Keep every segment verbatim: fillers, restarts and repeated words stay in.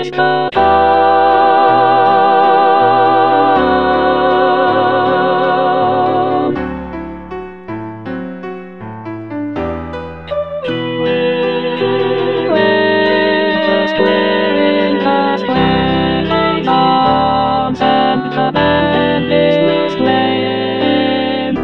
is come. Winter's winter's playing songs and the band is playing.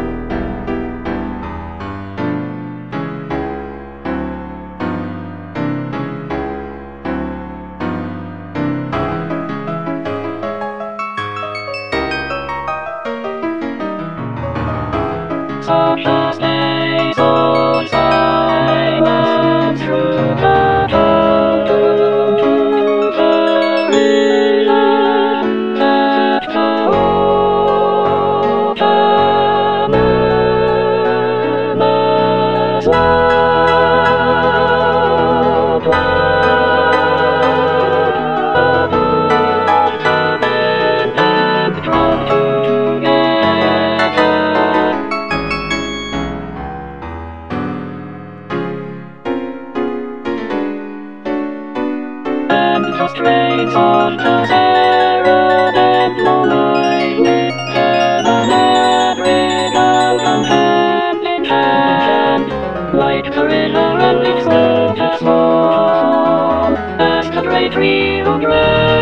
Such a stay so silent through the dawn to the river that the autumn murmurs loud above the wind and drum together. And the strains on the Sarah and moonlight lit heaven and regal come hand in hand, like the river and its floated song, as the great tree who dwells